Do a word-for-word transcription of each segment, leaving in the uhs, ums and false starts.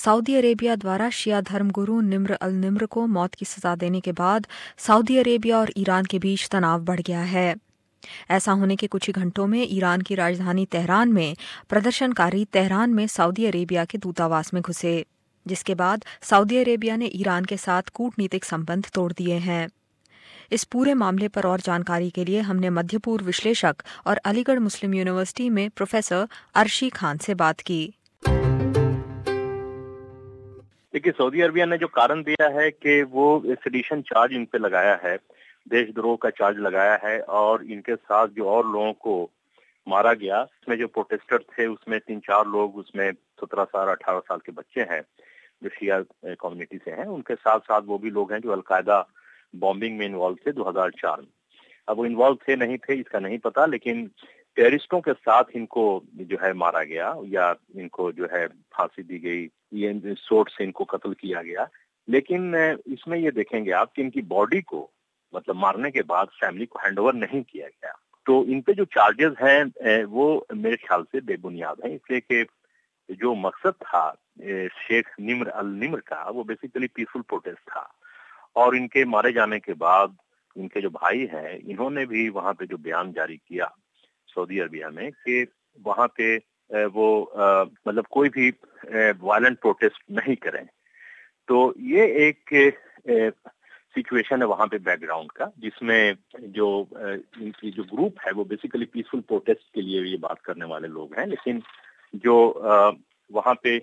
Saudi Arabia द्वारा शिया धर्मगुरु निम्र अल निम्र को मौत की सजा देने के बाद सऊदी अरेबिया और ईरान के बीच तनाव बढ़ गया है। ऐसा होने के कुछ ही घंटों में ईरान की राजधानी तेहरान में प्रदर्शनकारी तेहरान में सऊदी अरेबिया के दूतावास में घुसे, जिसके बाद सऊदी अरेबिया ने ईरान के साथ कूटनीतिक संबंध तोड़ दिए हैं। इस पूरे मामले पर और जानकारी के लिए हमने मध्य पूर्व विश्लेषक और अलीगढ़ मुस्लिम यूनिवर्सिटी में प्रोफेसर अर्शी खान से बात की। देखिए, सऊदी अरबिया ने जो कारण दिया है कि वो सेडिशन चार्ज इन पे लगाया है, देशद्रोह का चार्ज लगाया है और इनके साथ जो और लोगों को मारा गया, उसमें जो प्रोटेस्टर थे उसमें तीन चार लोग, उसमें सत्रह साल अठारह साल के बच्चे हैं जो शिया कम्युनिटी से हैं। उनके साथ साथ वो भी लोग हैं जो अलकायदा बॉम्बिंग में इन्वॉल्व थे दो हज़ार चार में। अब वो इन्वॉल्व थे नहीं थे इसका नहीं पता, लेकिन टेररिस्टों के साथ इनको जो है मारा गया या इनको जो है फांसी दी गई, ये सोर्ट से इनको कत्ल किया गया। लेकिन इसमें ये देखेंगे आप कि इनकी बॉडी को मतलब मारने के बाद फैमिली को हैंडओवर नहीं किया गया। तो इन पे जो चार्जेस हैं वो मेरे ख्याल से बेबुनियाद हैं, इसलिए कि जो मकसद था शेख निम्र अल निम्र का वो बेसिकली पीसफुल प्रोटेस्ट था और इनके मारे जाने के बाद इनके जो भाई हैं इन्होंने भी वहां पे जो बयान जारी किया सऊदी अरबिया में कि वहां पे वो आ, मतलब कोई भी वायलेंट प्रोटेस्ट नहीं करें। तो ये एक सिचुएशन है वहां पे बैकग्राउंड का, जिसमें जो इनकी जो ग्रुप है वो बेसिकली पीसफुल प्रोटेस्ट के लिए ये बात करने वाले लोग हैं, लेकिन जो आ, वहां पे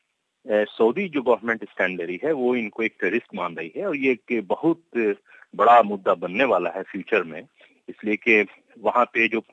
सऊदी जो गवर्नमेंट स्टैंड ले रही है वो इनको एक टेररिस्ट मान रही है और ये एक बहुत बड़ा मुद्दा बनने वाला है फ्यूचर में, इसलिए कि वहां पे जो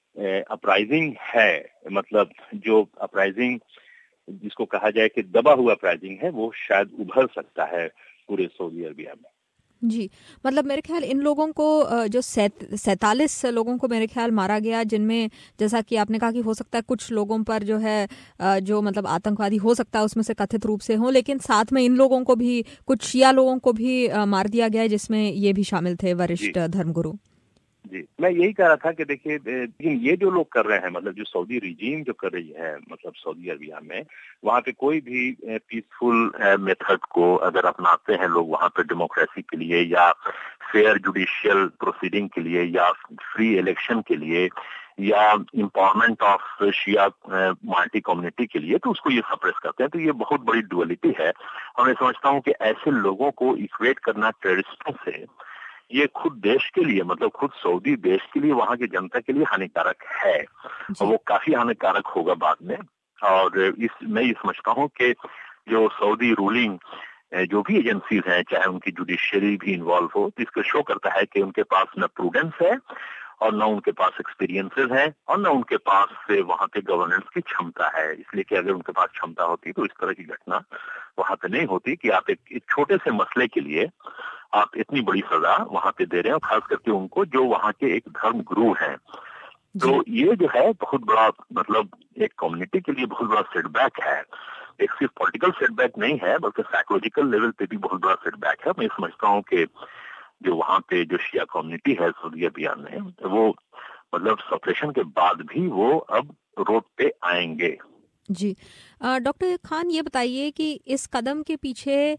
अपराइजिंग है, मतलब जो अपराइजिंग जिसको कहा जाए कि दबा हुआ अपराइजिंग है, वो शायद उभर सकता है पूरे सऊदी अरबिया में। जी, मतलब मेरे ख्याल इन लोगों को जो सैतालीस लोगों को मेरे ख्याल मारा गया, जिनमें जैसा कि आपने कहा कि हो सकता है कुछ लोगों पर जो है जो मतलब आतंकवादी हो सकता है उसमें से कथित रूप से हो, लेकिन साथ में इन लोगों को भी, कुछ शिया लोगों को भी मार दिया गया है, जिसमें ये भी शामिल थे वरिष्ठ धर्मगुरु। जी, मैं यही कह रहा था कि देखिए, लेकिन ये जो लोग कर रहे हैं, मतलब जो सऊदी रिजीम जो कर रही है, मतलब सऊदी अरबिया में, वहाँ पे कोई भी पीसफुल मेथड को अगर अपनाते हैं लोग वहाँ पे डेमोक्रेसी के लिए या फेयर जुडिशियल प्रोसीडिंग के लिए या फ्री इलेक्शन के लिए या empowerment of Shia minority community के लिए, तो उसको ये सप्रेस करते हैं। तो ये बहुत बड़ी डुअलिटी है और मैं समझता हूँ कि ऐसे लोगों को इक्वेट करना टेररिस्टों से ये खुद देश के लिए, मतलब खुद सऊदी देश के लिए, वहां की जनता के लिए हानिकारक है और वो काफी हानिकारक होगा बाद में। और इस मैं ये समझता हूँ कि जो सऊदी रूलिंग जो भी एजेंसीज हैं, चाहे उनकी जुडिशियरी भी इन्वॉल्व हो, तो इसको शो करता है कि उनके पास न प्रूडेंस है और न उनके पास एक्सपीरियंसेस है और न उनके पास से वहां पे गवर्नेंस की क्षमता है। इसलिए कि अगर उनके पास क्षमता होती तो इस तरह की घटना वहां पे नहीं होती कि आप एक, एक छोटे से मसले के लिए आप इतनी बड़ी सजा वहां पे दे रहे हैं, और खास करके उनको जो वहां के एक धर्म गुरु हैं। तो ये जो है बहुत बड़ा, मतलब एक कम्युनिटी के लिए बहुत बड़ा सेटबैक है। एक सिर्फ पॉलिटिकल सेटबैक नहीं है बल्कि साइकोलॉजिकल लेवल पे भी बहुत बड़ा सेटबैक है। मैं समझता हूँ कि जो वहां पे जो शिया कम्युनिटी है सऊदी अरबिया में, वो मतलब सप्रेशन के बाद भी वो अब रोड पे आएंगे। जी, डॉक्टर खान ये बताइए कि इस कदम के पीछे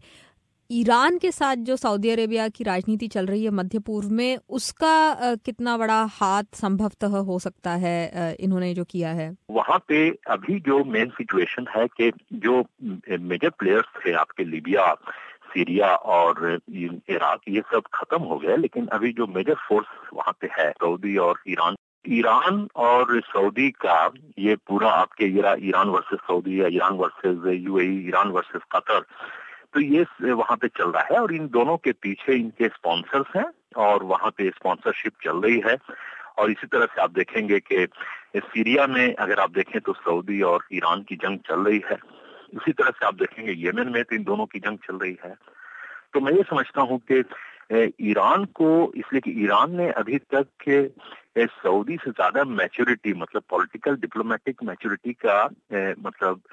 ईरान के साथ जो सऊदी अरेबिया की राजनीति चल रही है मध्य पूर्व में, उसका कितना बड़ा हाथ संभवतः हो सकता है इन्होंने जो किया है? वहां पे अभी जो मेन सिचुएशन है कि जो मेजर प्लेयर्स थे आपके लीबिया, सीरिया और इराक, ये सब खत्म हो गए, लेकिन अभी जो मेजर फोर्स वहां पे है सऊदी और ईरान ईरान और सऊदी का ये पूरा आपके ईरान वर्सेस सऊदी या Iran versus UAE, Iran versus Qatar, तो ये वहां पे चल रहा है और इन दोनों के पीछे इनके स्पॉन्सर्स हैं और वहां पे स्पॉन्सरशिप चल रही है। और इसी तरह से आप देखेंगे कि सीरिया में अगर आप देखें तो सऊदी और ईरान की जंग चल रही है। इसी तरह से आप देखेंगे येमेन में तो इन दोनों की जंग चल रही है। तो मैं ये समझता हूँ कि ईरान को, इसलिए कि ईरान ने अभी तक के सऊदी से ज्यादा मैच्योरिटी, मतलब पॉलिटिकल डिप्लोमेटिक मैच्योरिटी का ए, मतलब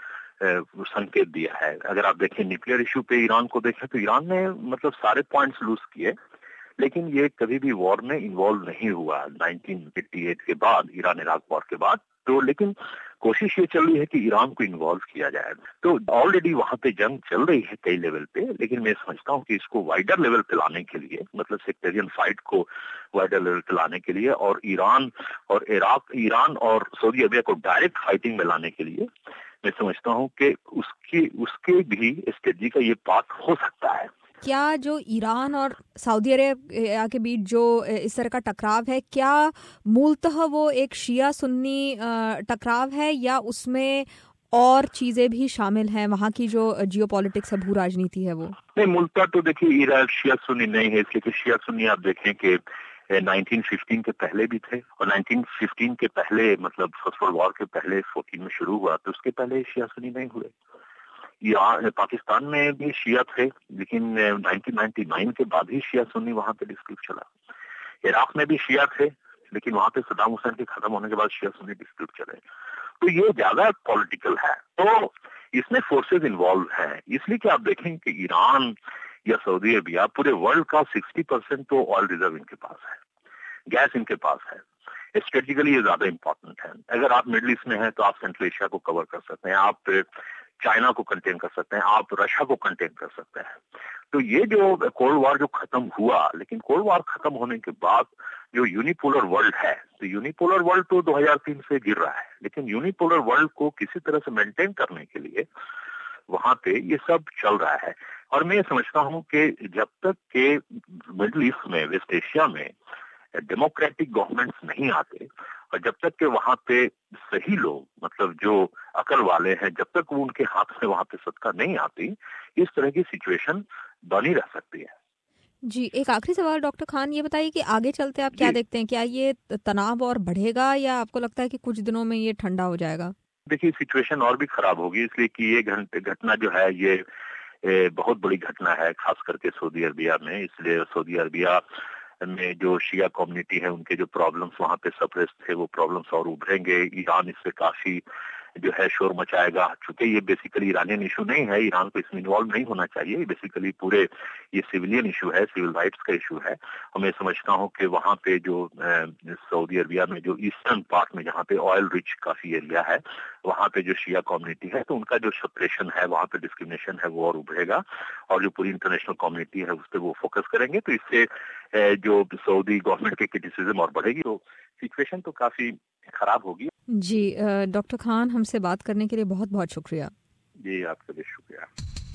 संकेत दिया है। अगर आप देखें न्यूक्लियर इश्यू पे ईरान को देखें तो ईरान ने मतलब सारे पॉइंट्स लूज किए, लेकिन ये कभी भी वॉर में इन्वॉल्व नहीं हुआ नाइनटीन फिफ्टी एट के बाद, ईरान इराक वॉर के बाद। तो लेकिन कोशिश ये चल रही है कि ईरान को इन्वॉल्व किया जाए। तो ऑलरेडी वहां पे जंग चल रही है कई लेवल पे, लेकिन मैं समझता हूँ कि इसको वाइडर लेवल पे लाने के लिए, मतलब सेक्टेरियन फाइट को वाइडर लेवल पे लाने के लिए और ईरान और इराक, ईरान और सऊदी अरबिया को डायरेक्ट फाइटिंग में लाने के लिए मैं समझता हूँ कि उसकी उसके भी स्ट्रेटजी का ये पार्ट हो सकता है। क्या जो ईरान और सऊदी अरेबिया के बीच जो इस तरह का टकराव है, क्या मूलतः वो एक शिया सुन्नी टकराव है या उसमें और चीजें भी शामिल हैं, वहाँ की जो जियोपॉलिटिक्स है, भू राजनीति है वो? नहीं, मूलतः तो देखिए ईरान शिया सुन्नी नहीं है, इसलिए कि शिया सुन्नी आप देखें कि नाइनटीन फिफ्टीन के पहले भी थे और नाइनटीन फिफ्टीन के पहले मतलब फर्स्ट वर्ल्ड वॉर के पहले फोर्टीन में शुरू हुआ, तो उसके पहले शिया सुन्नी नहीं हुए। ईरान पाकिस्तान में भी शिया थे, लेकिन नाइनटीन नाइंटी नाइन के बाद ही शिया सुन्नी वहां पे डिस्प्यूट चला। इराक में भी शिया थे, लेकिन वहां पे सद्दाम हुसैन के खत्म होने के बाद शिया सुन्नी डिस्प्यूट चले। तो ये ज्यादा पॉलिटिकल है, तो इसमें फोर्सेस इन्वॉल्व हैं। इसलिए कि आप देखें कि ईरान या सऊदी अरबिया पूरे वर्ल्ड का सिक्सटी परसेंट तो ऑयल रिजर्व इनके पास है, गैस इनके पास है। स्ट्रेटेजिकली ये ज्यादा इंपॉर्टेंट है। अगर आप मिडिल ईस्ट में हैं तो आप सेंट्रल एशिया को कवर कर सकते हैं, आप चाइना को कंटेन कर सकते हैं, आप रशिया को कंटेन कर सकते हैं। तो ये जो कोल्ड वॉर जो खत्म हुआ, लेकिन कोल्ड वॉर खत्म होने के बाद जो यूनिपोलर वर्ल्ड है, तो यूनिपोलर वर्ल्ड तो दो हज़ार तीन से गिर रहा है, लेकिन यूनिपोलर वर्ल्ड को किसी तरह से मेंटेन करने के लिए वहां पे ये सब चल रहा है। और मैं समझता हूँ कि जब तक के मिडिल ईस्ट में, वेस्ट एशिया में डेमोक्रेटिक गवर्नमेंट्स नहीं आते और जब तक के वहां पे सही लोग, मतलब जो अकल वाले हैं, जब तक वो उनके हाथ में वहां पे सत्ता नहीं आती, इस तरह की सिचुएशन बनी रह सकती है। जी, एक आखिरी सवाल डॉक्टर खान, ये बताइए कि आगे चलते आप क्या देखते हैं? क्या ये तनाव और बढ़ेगा या आपको लगता है कि कुछ दिनों में ये ठंडा हो जाएगा? देखिए, सिचुएशन और भी खराब होगी, इसलिए कि ये घटना जो है ये ए, बहुत बड़ी घटना है, खास करके सऊदी अरबिया में। इसलिए सऊदी अरबिया में जो शिया कम्युनिटी है, उनके जो प्रॉब्लम्स वहां पे सप्रेस थे, वो प्रॉब्लम्स और उभरेंगे। ईरान इससे काफी जो है शोर मचाएगा, चूंकि ये बेसिकली ईरानियन इशू नहीं है, ईरान को इसमें इन्वॉल्व नहीं होना चाहिए, बेसिकली पूरे ये सिविलियन इशू है, सिविल राइट्स का इशू है। और मैं समझता हूँ कि वहां पे जो सऊदी अरबिया में जो ईस्टर्न पार्ट में जहाँ पे ऑयल रिच काफी एरिया है, वहां पे जो शिया कम्युनिटी है, तो उनका जो सप्रेशन है, वहां पे डिस्क्रिमिनेशन है, वो और उभरेगा और जो पूरी इंटरनेशनल कम्युनिटी है उस पर वो फोकस करेंगे। तो इससे जो सऊदी गवर्नमेंट की क्रिटिसिज्म और बढ़ेगी, तो सिचुएशन तो काफी खराब होगी। जी, डॉक्टर खान, हमसे बात करने के लिए बहुत बहुत शुक्रिया। जी, आपका भी शुक्रिया।